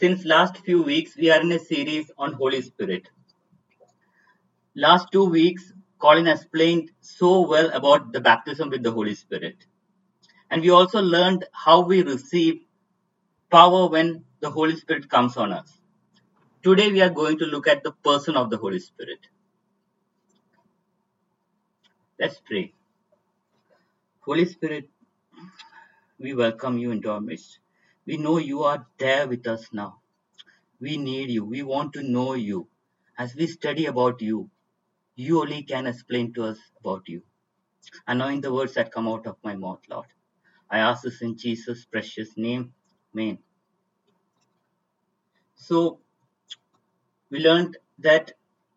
Since last few weeks, we are in a series on Holy Spirit. Last 2 weeks, Colin explained so well about the baptism with the Holy Spirit. And we also learned how we receive power when the Holy Spirit comes on us. Today, we are going to look at the person of the Holy Spirit. Let's pray. Holy Spirit, we welcome you into our midst. We know you are there with us now. We need you. We want to know you. As we study about you, you only can explain to us about you. Anoint the words that come out of my mouth, Lord. I ask this in Jesus' precious name. Amen. So, we learned that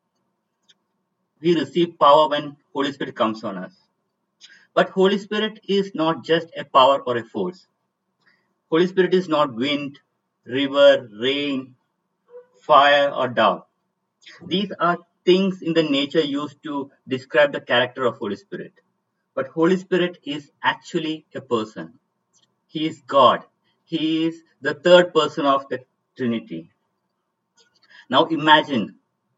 we receive power when Holy Spirit comes on us. But Holy Spirit is not just a power or a force. Holy Spirit is not wind, river, rain, fire, or dove. These are things in the nature used to describe the character of Holy Spirit. But Holy Spirit is actually a person. He is God. He is the third person of the Trinity. Now imagine,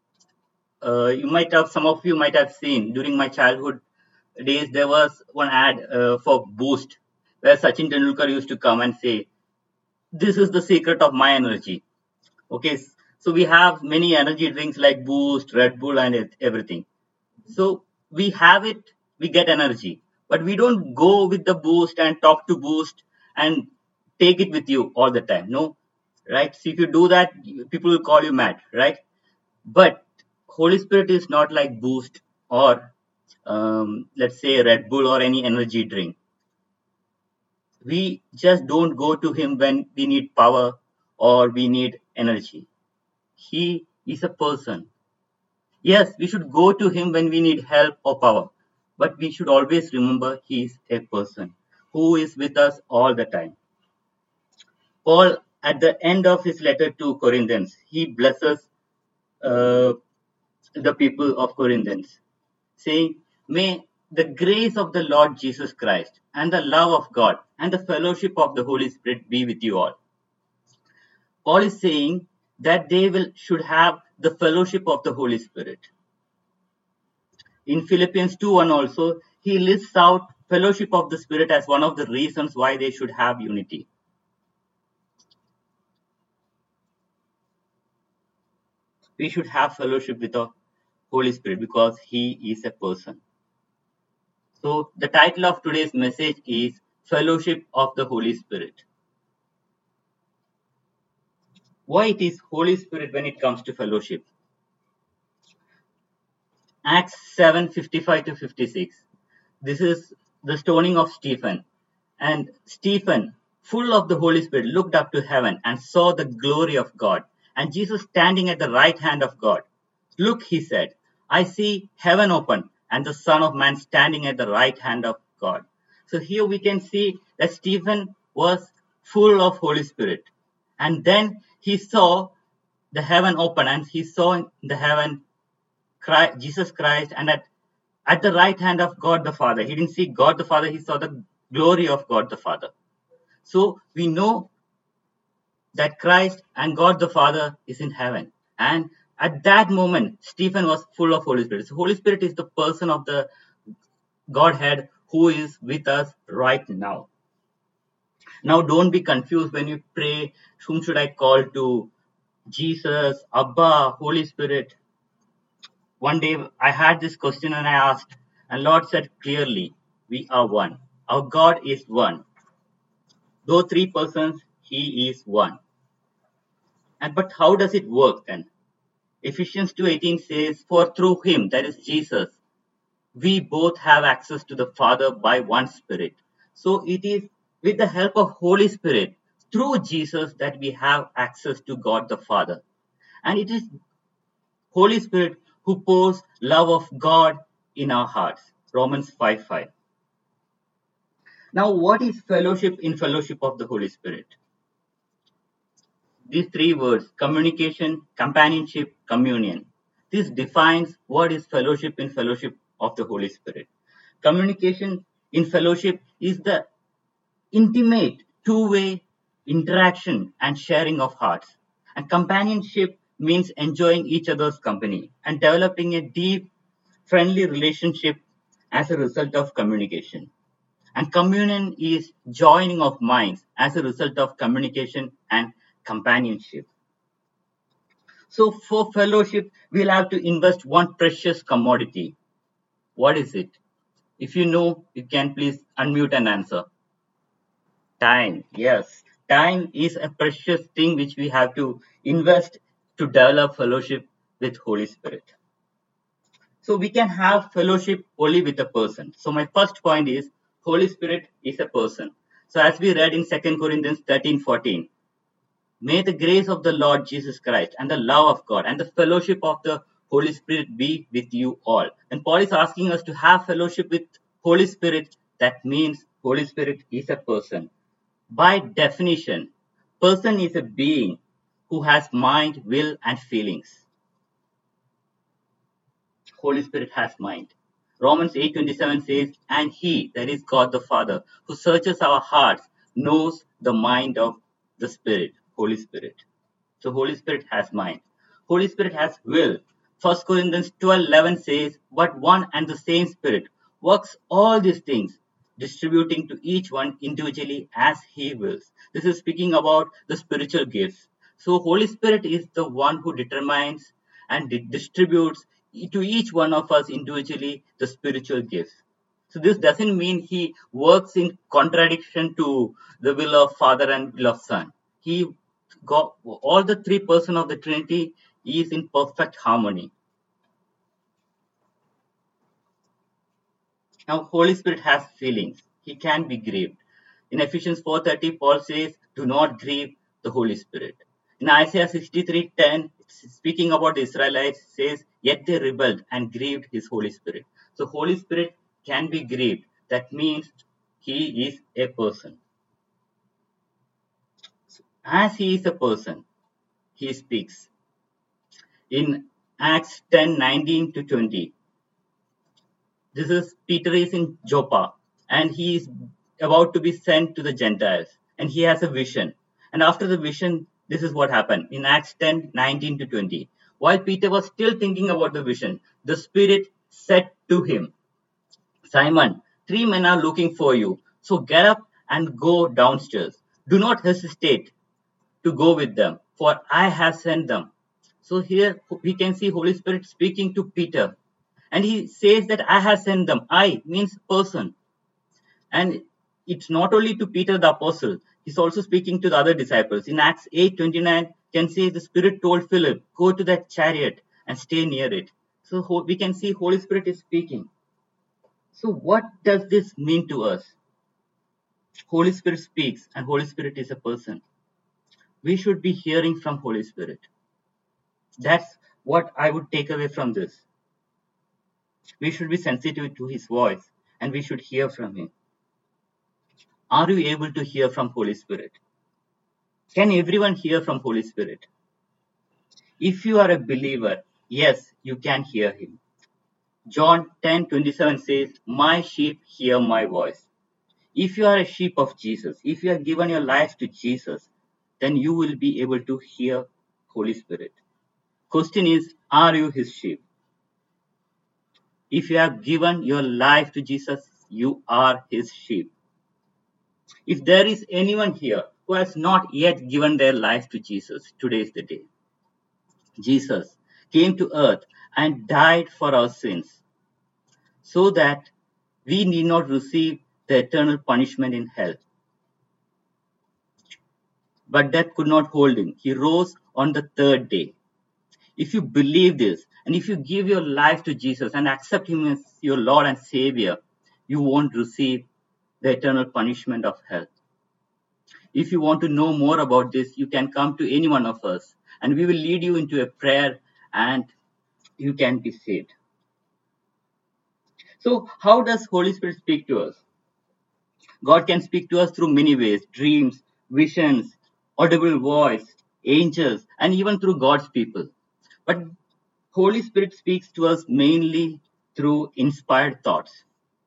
some of you might have seen during my childhood days, there was one ad for Boost where Sachin Tendulkar used to come and say, "This is the secret of my energy." Okay, so we have many energy drinks like Boost, Red Bull, and everything. So we have it, we get energy, but we don't go with the Boost and talk to Boost and take it with you all the time. No, right? So if you do that, people will call you mad, right? But Holy Spirit is not like Boost or let's say Red Bull or any energy drink. We just don't go to Him when we need power or we need energy. He is a person. Yes, we should go to Him when we need help or power, but we should always remember He is a person who is with us all the time. Paul, at the end of his letter to Corinthians, he blesses uh, the people of Corinthians, saying, "May the grace of the Lord Jesus Christ and the love of God and the fellowship of the Holy Spirit be with you all." Paul is saying that should have the fellowship of the Holy Spirit. In Philippians 2:1 also, he lists out fellowship of the Spirit as one of the reasons why they should have unity. We should have fellowship with the Holy Spirit because He is a person. So the title of today's message is Fellowship of the Holy Spirit. Why it is Holy Spirit when it comes to fellowship? Acts 7:55 to 56. This is the stoning of Stephen. And Stephen, full of the Holy Spirit, looked up to heaven and saw the glory of God, and Jesus standing at the right hand of God. "Look," he said, "I see heaven open, and the Son of Man standing at the right hand of God." So here we can see that Stephen was full of Holy Spirit. And then he saw the heaven open, and he saw in the heaven Jesus Christ, and at the right hand of God the Father. He didn't see God the Father, he saw the glory of God the Father. So we know that Christ and God the Father is in heaven. And at that moment, Stephen was full of Holy Spirit. So Holy Spirit is the person of the Godhead who is with us right now. Now don't be confused when you pray, whom should I call to? Jesus, Abba, Holy Spirit. One day I had this question and I asked, and Lord said clearly, we are one. Our God is one. Though three persons, He is one. But how does it work then? Ephesians 2:18 says, "For through Him," that is Jesus, "we both have access to the Father by one Spirit." So it is with the help of Holy Spirit, through Jesus, that we have access to God the Father. And it is Holy Spirit who pours love of God in our hearts. Romans 5:5. Now, what is fellowship in fellowship of the Holy Spirit? These three words: communication, companionship, communion. This defines what is fellowship in fellowship of the Holy Spirit. Communication in fellowship is the intimate two-way interaction and sharing of hearts. And companionship means enjoying each other's company and developing a deep, friendly relationship as a result of communication. And communion is joining of minds as a result of communication and companionship. So for fellowship, we'll have to invest one precious commodity. What is it? If you know, you can please unmute and answer. Time. Yes. Time is a precious thing which we have to invest to develop fellowship with Holy Spirit. So we can have fellowship only with a person. So my first point is Holy Spirit is a person. So as we read in 2 Corinthians 13:14, may the grace of the Lord Jesus Christ and the love of God and the fellowship of the Holy Spirit be with you all. And Paul is asking us to have fellowship with Holy Spirit. That means Holy Spirit is a person. By definition, person is a being who has mind, will, and feelings. Holy Spirit has mind. Romans 8:27 says, and he, that is God the Father, who searches our hearts, knows the mind of the Spirit, Holy Spirit. So Holy Spirit has mind. Holy Spirit has will. 1 Corinthians 12:11 says, but one and the same Spirit works all these things, distributing to each one individually as he wills. This is speaking about the spiritual gifts. So Holy Spirit is the one who determines and distributes to each one of us individually the spiritual gifts. So this doesn't mean he works in contradiction to the will of Father and will of Son. He got all the three persons of the Trinity is in perfect harmony. Now, Holy Spirit has feelings. He can be grieved. In Ephesians 4:30, Paul says, "Do not grieve the Holy Spirit." In Isaiah 63:10, speaking about the Israelites, says, "Yet they rebelled and grieved His Holy Spirit." So, Holy Spirit can be grieved. That means He is a person. As He is a person, He speaks. In Acts 10:19 to 20, this is Peter is in Joppa and he is about to be sent to the Gentiles and he has a vision. And after the vision, this is what happened in Acts 10:19 to 20. While Peter was still thinking about the vision, the Spirit said to him, Simon, 3 men are looking for you. So get up and go downstairs. Do not hesitate to go with them, for I have sent them. So here we can see Holy Spirit speaking to Peter. And he says that I have sent them. I means person. And it's not only to Peter the apostle, he's also speaking to the other disciples. In Acts 8:29, can say the Spirit told Philip, go to that chariot and stay near it. So we can see Holy Spirit is speaking. So what does this mean to us? Holy Spirit speaks and Holy Spirit is a person. We should be hearing from Holy Spirit. That's what I would take away from this. We should be sensitive to his voice and we should hear from him. Are you able to hear from Holy Spirit? Can everyone hear from Holy Spirit? If you are a believer, yes, you can hear him. John 10:27 says, my sheep hear my voice. If you are a sheep of Jesus, if you have given your life to Jesus, then you will be able to hear Holy Spirit. Question is, are you his sheep? If you have given your life to Jesus, you are his sheep. If there is anyone here who has not yet given their life to Jesus, today is the day. Jesus came to earth and died for our sins so that we need not receive the eternal punishment in hell. But death could not hold him. He rose on the third day. If you believe this and if you give your life to Jesus and accept him as your Lord and Savior, you won't receive the eternal punishment of hell. If you want to know more about this, you can come to any one of us and we will lead you into a prayer and you can be saved. So how does Holy Spirit speak to us? God can speak to us through many ways: dreams, visions, audible voice, angels, and even through God's people. But Holy Spirit speaks to us mainly through inspired thoughts.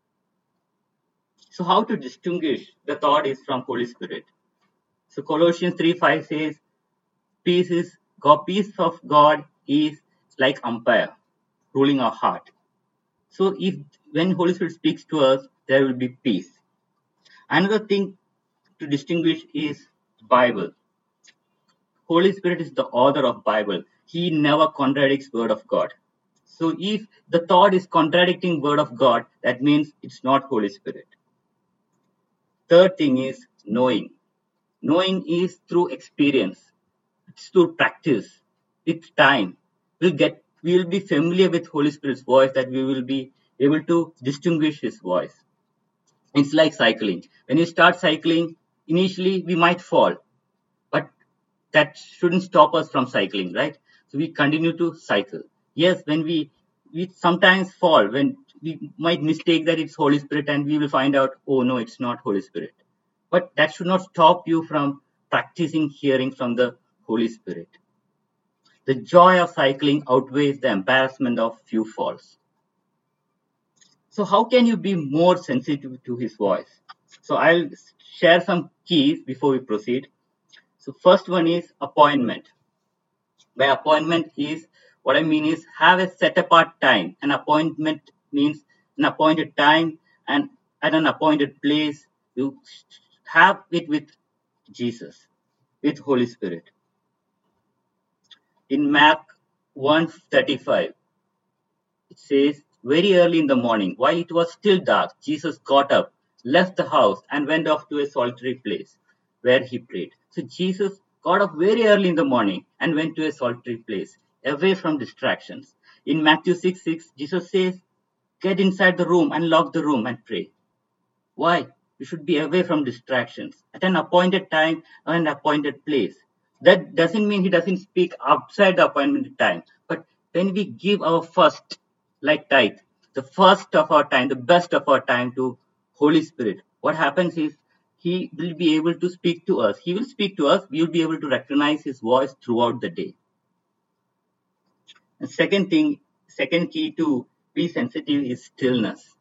So how to distinguish the thought is from Holy Spirit? So Colossians 3:5 says, peace is Peace of God is like umpire ruling our heart. So if when Holy Spirit speaks to us, there will be peace. Another thing to distinguish is Bible. Holy Spirit is the author of Bible. He never contradicts word of God. So if the thought is contradicting word of God, that means it's not Holy Spirit. Third thing is knowing. Knowing is through experience. It's through practice. With time, we will be familiar with Holy Spirit's voice, that we will be able to distinguish His voice. It's like cycling. When you start cycling, initially we might fall, but that shouldn't stop us from cycling, right? So we continue to cycle. Yes, when we sometimes fall, when we might mistake that it's Holy Spirit, and we will find out, oh no, it's not Holy Spirit. But that should not stop you from practicing hearing from the Holy Spirit. The joy of cycling outweighs the embarrassment of few falls. So how can you be more sensitive to His voice? So I'll share some keys before we proceed. So first one is appointment. By appointment is, what I mean is, have a set apart time. An appointment means an appointed time, and at an appointed place. You have it with Jesus, with Holy Spirit. In Mark 1:35, it says, very early in the morning, while it was still dark, Jesus got up, left the house, and went off to a solitary place where he prayed. So Jesus got up very early in the morning and went to a solitary place, away from distractions. In Matthew 6:6, Jesus says, get inside the room and lock the room and pray. Why? You should be away from distractions at an appointed time or an appointed place. That doesn't mean he doesn't speak outside the appointed time. But when we give our first, like tithe, the first of our time, the best of our time to Holy Spirit, what happens is he will be able to speak to us. He will speak to us. We will be able to recognize his voice throughout the day. The second key to be sensitive is stillness.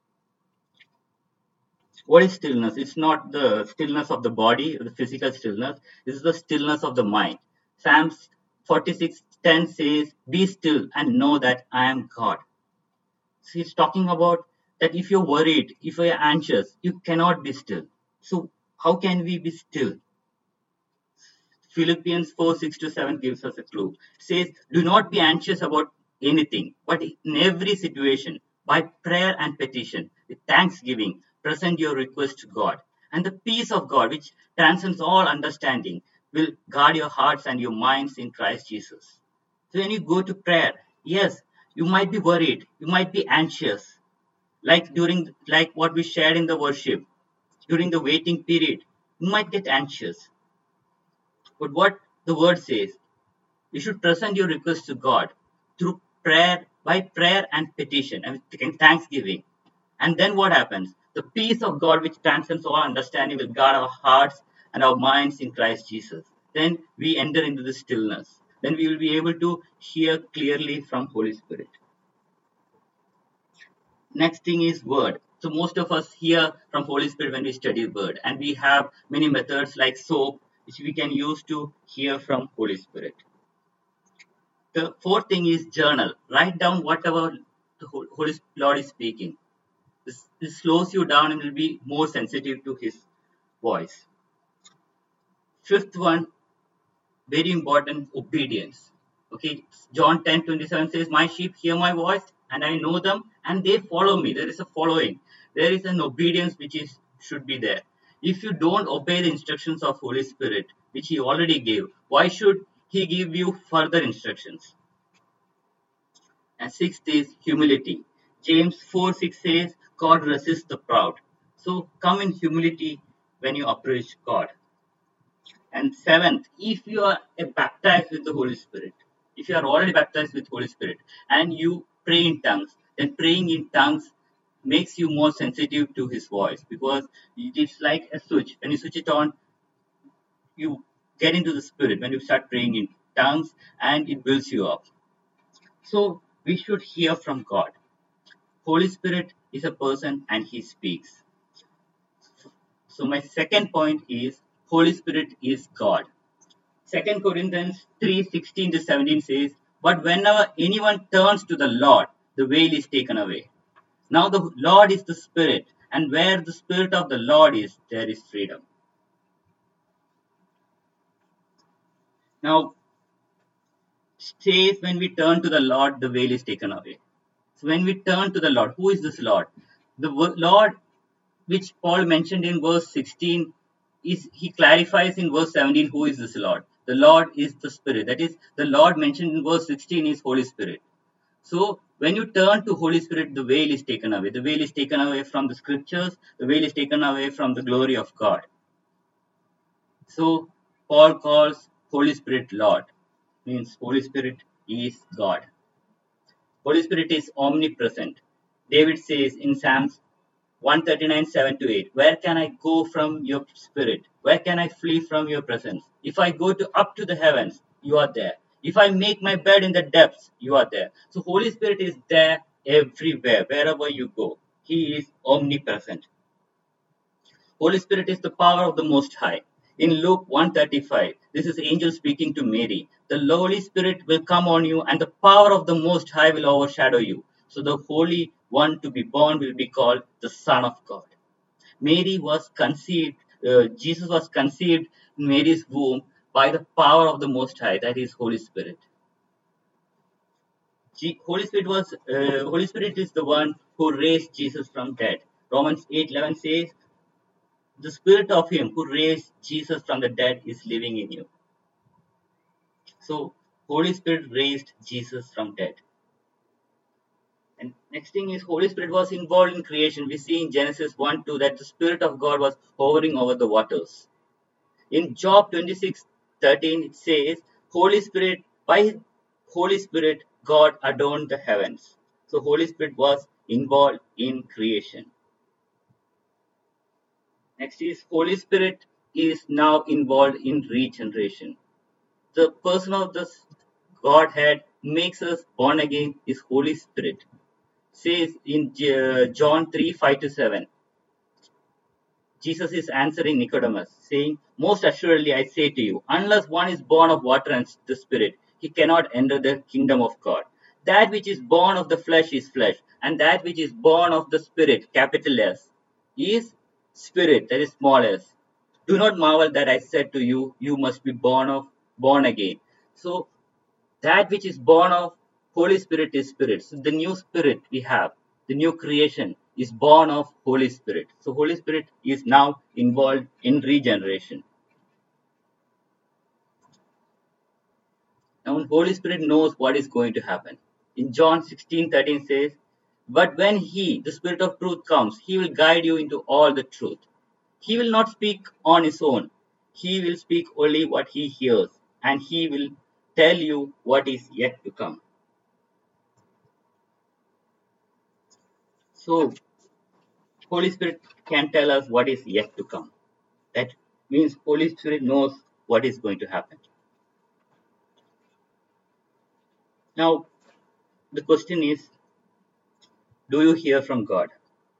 What is stillness? It's not the stillness of the body, the physical stillness. This is the stillness of the mind. Psalms 46:10 says, be still and know that I am God. So he's talking about that if you're worried, if you're anxious, you cannot be still. So how can we be still? Philippians 4:6-7 gives us a clue. It says, do not be anxious about anything, but in every situation, by prayer and petition, with thanksgiving, present your request to God. And the peace of God, which transcends all understanding, will guard your hearts and your minds in Christ Jesus. So when you go to prayer, yes, you might be worried, you might be anxious, like what we shared in the worship, during the waiting period, you might get anxious. But what the word says, you should present your request to God through prayer, by prayer and petition, and thanksgiving. And then what happens? The peace of God, which transcends all understanding, will guard our hearts and our minds in Christ Jesus. Then we enter into the stillness. Then we will be able to hear clearly from Holy Spirit. Next thing is word. So most of us hear from Holy Spirit when we study word, and we have many methods like soap, which we can use to hear from Holy Spirit. The fourth thing is journal. Write down whatever the Holy Lord is speaking. This slows you down and will be more sensitive to His voice. Fifth one, very important, obedience. Okay, John 10:27 says, my sheep hear my voice and I know them and they follow me. There is a following. There is an obedience which should be there. If you don't obey the instructions of Holy Spirit, which He already gave, why should He give you further instructions? And sixth is humility. James 4:6 says, God resists the proud. So come in humility when you approach God. And seventh, if you are baptized with the Holy Spirit, if you are already baptized with Holy Spirit and you pray in tongues, then praying in tongues makes you more sensitive to His voice, because it's like a switch. When you switch it on, you get into the Spirit when you start praying in tongues, and it builds you up. So we should hear from God. Holy Spirit is a person and He speaks. So my second point is Holy Spirit is God. 2 Corinthians 3:16 to 17 says, "But whenever anyone turns to the Lord, the veil is taken away." Now the Lord is the Spirit, and where the Spirit of the Lord is, there is freedom. Now, says when we turn to the Lord, the veil is taken away. So when we turn to the Lord, who is this Lord? The Lord which Paul mentioned in verse 16 is he clarifies in verse 17 who is this Lord. The Lord is the Spirit. That is, the Lord mentioned in verse 16 is Holy Spirit. So when you turn to Holy Spirit, the veil is taken away. The veil is taken away from the scriptures. The veil is taken away from the glory of God. So Paul calls Holy Spirit Lord. Means Holy Spirit is God. Holy Spirit is omnipresent. David says in Psalms 139, 7 to 8, "Where can I go from your spirit? Where can I flee from your presence? If I go up to the heavens, you are there. If I make my bed in the depths, you are there." So Holy Spirit is there everywhere, wherever you go. He is omnipresent. Holy Spirit is the power of the Most High. In Luke 1:35, this is angel speaking to Mary. The Holy Spirit will come on you, and the power of the Most High will overshadow you. So the Holy One to be born will be called the Son of God. Mary was conceived, Jesus was conceived in Mary's womb by the power of the Most High, that is Holy Spirit. Holy Spirit is the one who raised Jesus from dead. Romans 8:11 says, "The spirit of him who raised Jesus from the dead is living in you." So Holy Spirit raised Jesus from dead. And next thing is Holy Spirit was involved in creation. We see in Genesis 1:2 that the Spirit of God was hovering over the waters. In Job 26:13 it says, by his Holy Spirit, God adorned the heavens. So Holy Spirit was involved in creation. Next is Holy Spirit is now involved in regeneration. The person of the Godhead makes us born again is Holy Spirit. Says in John 3:5 to 7, Jesus is answering Nicodemus, saying, "Most assuredly I say to you, unless one is born of water and the Spirit, he cannot enter the kingdom of God. That which is born of the flesh is flesh, and that which is born of the Spirit, capital S, is spirit, that is small s. Do not marvel that I said to you, you must be born again." So that which is born of Holy Spirit is spirit. So the new spirit we have, the new creation is born of Holy Spirit. So Holy Spirit is now involved in regeneration. Now Holy Spirit knows what is going to happen. In John 16:13 says, "But when he, the Spirit of truth, comes, he will guide you into all the truth. He will not speak on his own. He will speak only what he hears, and he will tell you what is yet to come." So Holy Spirit can tell us what is yet to come. That means Holy Spirit knows what is going to happen. Now, the question is, do you hear from God?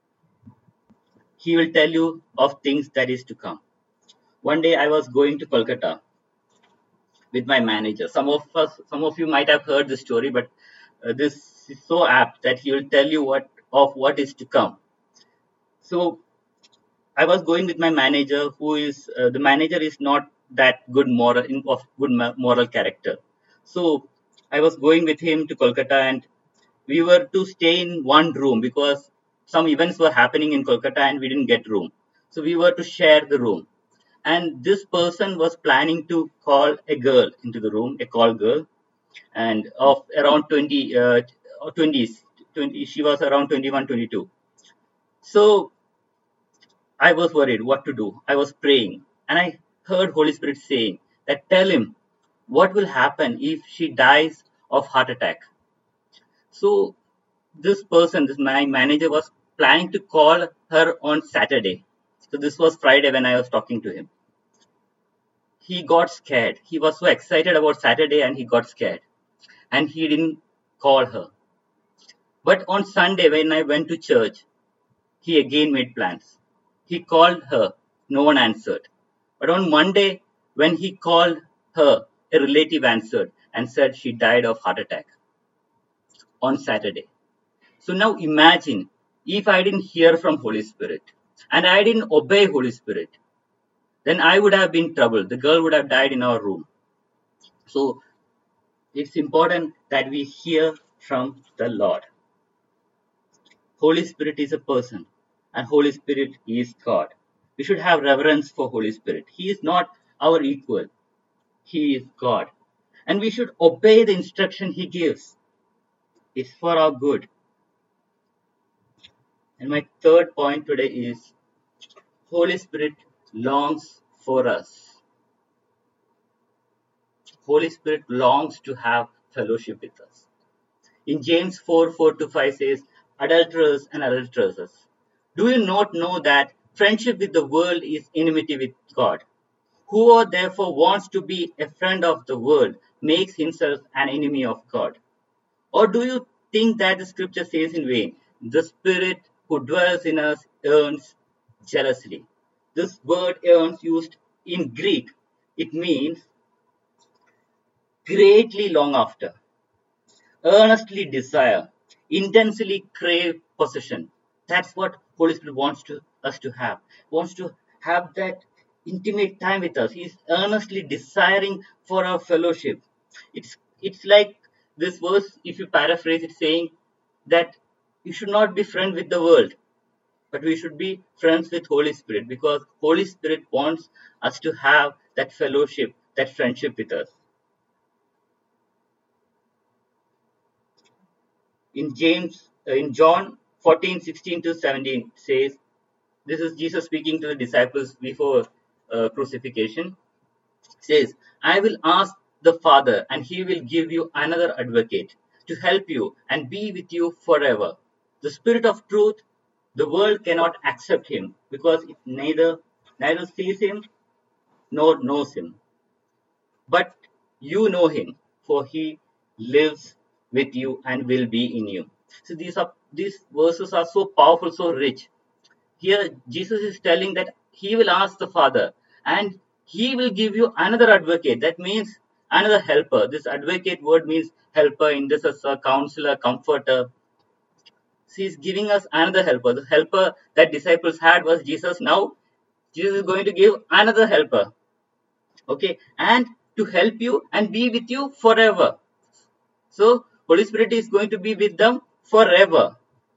He will tell you of things that is to come. One day I was going to Kolkata with my manager. Some of you might have heard the story, but this is so apt that he will tell you what is to come. So I was going with my manager, who is the manager is not that good moral character. So I was going with him to Kolkata, and we were to stay in one room because some events were happening in Kolkata and we didn't get room. So we were to share the room. And this person was planning to call a girl into the room, a call girl, and of around 20s, 20, she was around 21, 22. So I was worried what to do. I was praying and I heard Holy Spirit saying that tell him what will happen if she dies of heart attack. So this person, this my manager was planning to call her on Saturday. So this was Friday when I was talking to him. He got scared. He was so excited about Saturday and he got scared. And he didn't call her. But on Sunday when I went to church, he again made plans. He called her. No one answered. But on Monday, when he called her, a relative answered and said she died of heart attack on Saturday. So now imagine if I didn't hear from Holy Spirit and I didn't obey Holy Spirit, then I would have been troubled. The girl would have died in our room. So it's important that we hear from the Lord. Holy Spirit is a person and Holy Spirit is God. We should have reverence for Holy Spirit. He is not our equal. He is God. And we should obey the instruction He gives. It's for our good. And my third point today is Holy Spirit longs for us. Holy Spirit longs to have fellowship with us. In James 4:4-5 says, adulterers and adulteresses, do you not know that friendship with the world is enmity with God? Whoever therefore wants to be a friend of the world makes himself an enemy of God. Or do you think that the scripture says in vain, the Spirit who dwells in us yearns jealously? This word yearns used in Greek, it means greatly long after, earnestly desire, intensely crave possession. That's what Holy Spirit wants us to have. Wants to have that intimate time with us. He's earnestly desiring for our fellowship. It's like this verse, if you paraphrase it, saying that you should not be friends with the world, but we should be friends with Holy Spirit because Holy Spirit wants us to have that fellowship, that friendship with us. In John 14:16-17 says, this is Jesus speaking to the disciples before crucifixion, says, I will ask the Father and he will give you another advocate to help you and be with you forever. The Spirit of truth, the world cannot accept him because it neither sees him nor knows him. But you know him, for he lives with you and will be in you. So these verses are so powerful, so rich. Here Jesus is telling that he will ask the Father and he will give you another advocate. That means another helper. This advocate word means helper, in this as a counselor, comforter. So he's giving us another helper. The helper that disciples had was Jesus. Now Jesus is going to give another helper. Okay, and to help you and be with you forever. So Holy Spirit is going to be with them forever.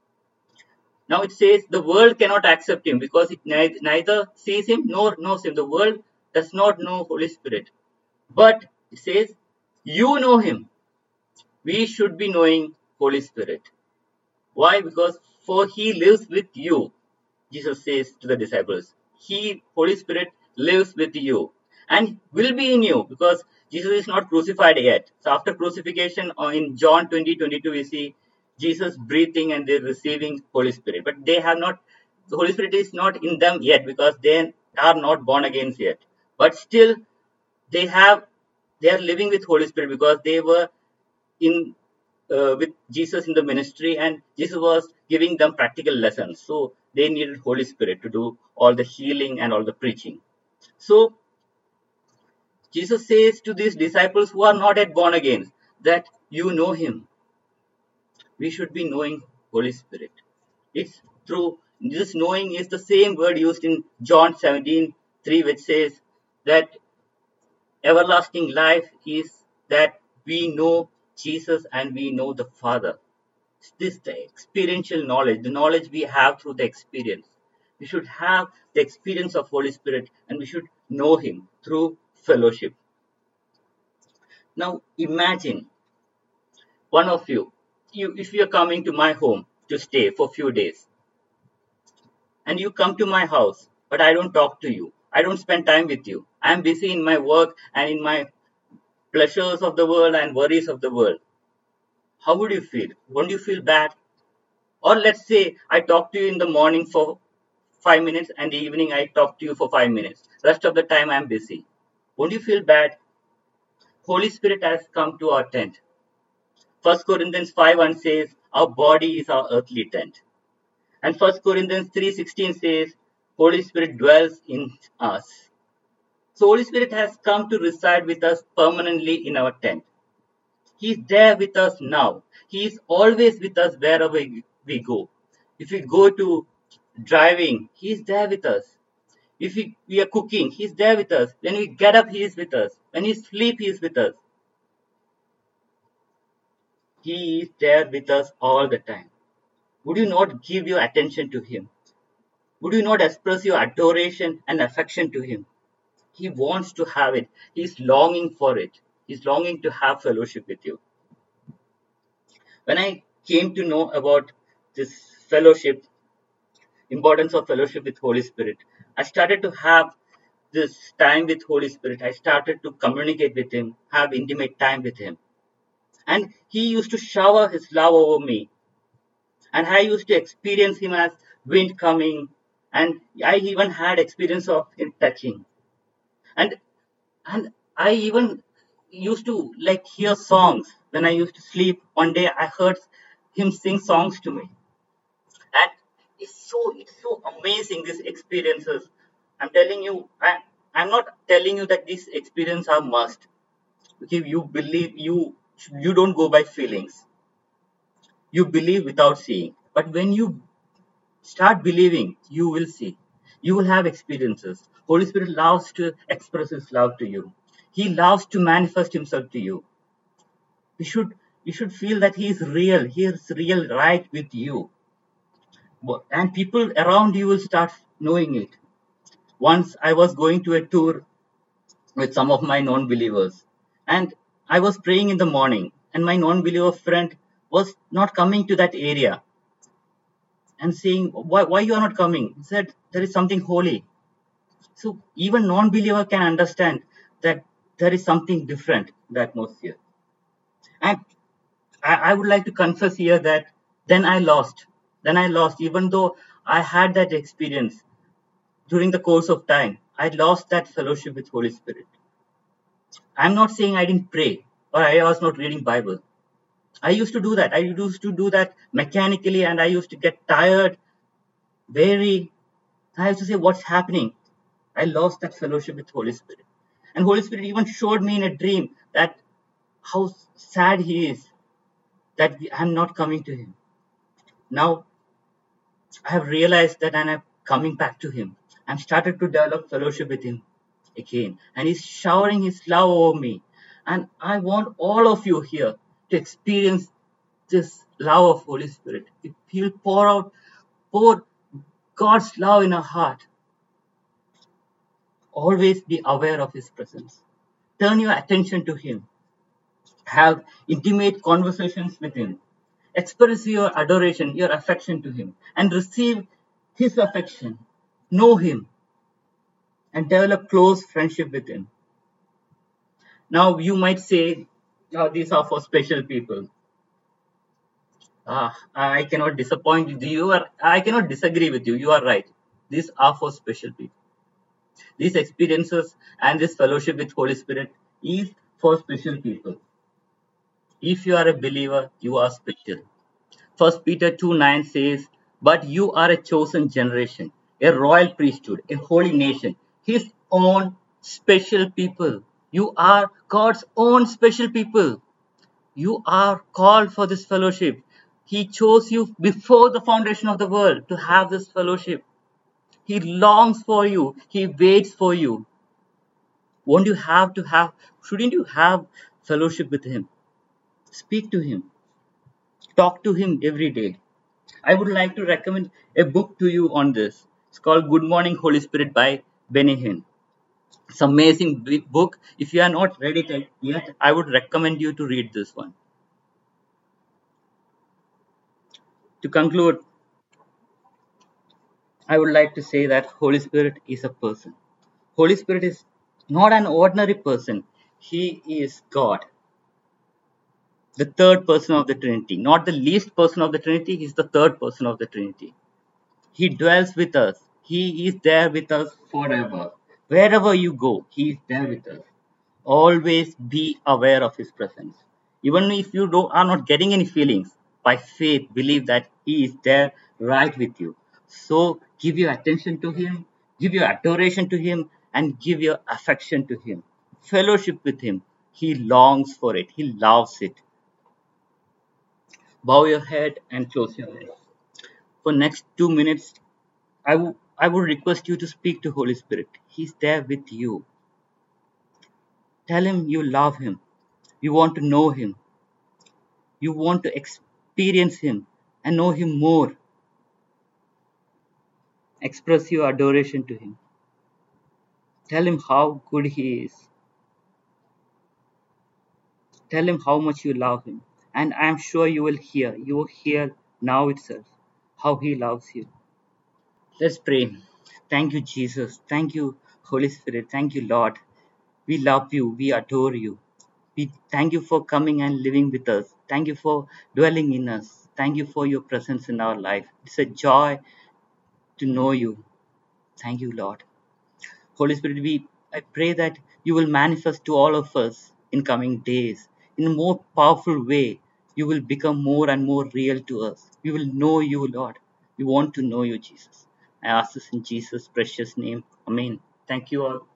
Now it says the world cannot accept him because it neither sees him nor knows him. The world does not know Holy Spirit. But it says you know him. We should be knowing Holy Spirit. Why? Because for he lives with you. Jesus says to the disciples, Holy Spirit, lives with you and will be in you because Jesus is not crucified yet. So after crucifixion, in John 20:22, we see Jesus breathing and they're receiving Holy Spirit. But they have not, the Holy Spirit is not in them yet because they are not born again yet. But still, they are living with Holy Spirit because they were in with Jesus in the ministry and Jesus was giving them practical lessons. So they needed Holy Spirit to do all the healing and all the preaching. So Jesus says to these disciples who are not yet born again that you know him. We should be knowing Holy Spirit. It's through this knowing is the same word used in John 17:3, which says that everlasting life is that we know Jesus and we know the Father. This the experiential knowledge, the knowledge we have through the experience. We should have the experience of Holy Spirit and we should know him through fellowship. Now imagine one of you if you are coming to my home to stay for a few days and you come to my house, but I don't talk to you. I don't spend time with you. I'm busy in my work and in my pleasures of the world and worries of the world. How would you feel? Won't you feel bad? Or let's say I talk to you in the morning for 5 minutes and the evening I talk to you for 5 minutes. Rest of the time I'm busy. Won't you feel bad? Holy Spirit has come to our tent. 1 Corinthians 5:1 says, our body is our earthly tent. And 1 Corinthians 3:16 says, Holy Spirit dwells in us. So Holy Spirit has come to reside with us permanently in our tent. He is there with us now. He is always with us wherever we go. If we go to driving, He is there with us. If we are cooking, He is there with us. When we get up, He is with us. When we sleep, He is with us. He is there with us all the time. Would you not give your attention to Him? Would you not express your adoration and affection to Him? He wants to have it. He's longing for it. He's longing to have fellowship with you. When I came to know about this fellowship, importance of fellowship with Holy Spirit, I started to have this time with Holy Spirit. I started to communicate with Him, have intimate time with Him. And He used to shower His love over me. And I used to experience Him as wind coming. And I even had experience of Him touching. And and I even used to like hear songs when I used to sleep. One day I heard Him sing songs to me. And it's so amazing, these experiences. I'm telling you, I'm not telling you that these experiences are must. Okay, you believe, you don't go by feelings. You believe without seeing. But when you start believing, you will see. You will have experiences. Holy Spirit loves to express His love to you. He loves to manifest Himself to you. You should feel that He is real. He is real right with you. And people around you will start knowing it. Once I was going to a tour with some of my non-believers, and I was praying in the morning, and my non-believer friend was not coming to that area and saying, why you are not coming? He said, there is something holy. So even non-believer can understand that there is something different in the atmosphere. And I would like to confess here that then I lost. Then I lost, even though I had that experience during the course of time. I lost that fellowship with Holy Spirit. I'm not saying I didn't pray or I was not reading Bible. I used to do that. I used to do that mechanically, and I used to get tired, very. I used to say, what's happening? I lost that fellowship with Holy Spirit. And Holy Spirit even showed me in a dream that how sad He is that I'm not coming to Him. Now I have realized that, and I'm coming back to Him. I'm started to develop fellowship with Him again. And He's showering His love over me. And I want all of you here to experience this love of Holy Spirit. If He'll pour God's love in our heart, always be aware of His presence. Turn your attention to Him. Have intimate conversations with Him. Express your adoration, your affection to Him, and receive His affection. Know Him and develop close friendship with Him. Now, you might say, these are for special people. I cannot disappoint you. I cannot disagree with you. You are right. These are for special people. These experiences and this fellowship with Holy Spirit is for special people. If you are a believer, you are special. First Peter 2:9 says, but you are a chosen generation, a royal priesthood, a holy nation, His own special people. You are God's own special people. You are called for this fellowship. He chose you before the foundation of the world to have this fellowship. He longs for you. He waits for you. Shouldn't you have fellowship with Him? Speak to Him. Talk to Him every day. I would like to recommend a book to you on this. It's called Good Morning Holy Spirit by Benny Hinn. It's an amazing book. If you are not read it yet, I would recommend you to read this one. To conclude, I would like to say that Holy Spirit is a person. Holy Spirit is not an ordinary person. He is God, the third person of the Trinity. Not the least person of the Trinity, He is the third person of the Trinity. He dwells with us. He is there with us forever. Wherever you go, He is there with us. Always be aware of His presence. Even if you are not getting any feelings, by faith, believe that He is there right with you. So give your attention to Him, give your adoration to Him, and give your affection to Him. Fellowship with Him. He longs for it. He loves it. Bow your head and close your eyes. For next 2 minutes, I would request you to speak to Holy Spirit. He's there with you. Tell Him you love Him. You want to know Him. You want to experience Him and know Him more. Express your adoration to Him. Tell Him how good He is. Tell Him how much you love Him. And I am sure you will hear. You will hear now itself how He loves you. Let's pray. Thank you, Jesus. Thank you, Holy Spirit. Thank you, Lord. We love you. We adore you. We thank you for coming and living with us. Thank you for dwelling in us. Thank you for your presence in our life. It's a joy to know you. Thank you, Lord. Holy Spirit, I pray that you will manifest to all of us in coming days in a more powerful way. You will become more and more real to us. We will know you, Lord. We want to know you, Jesus. I ask this in Jesus' precious name. Amen. Thank you all.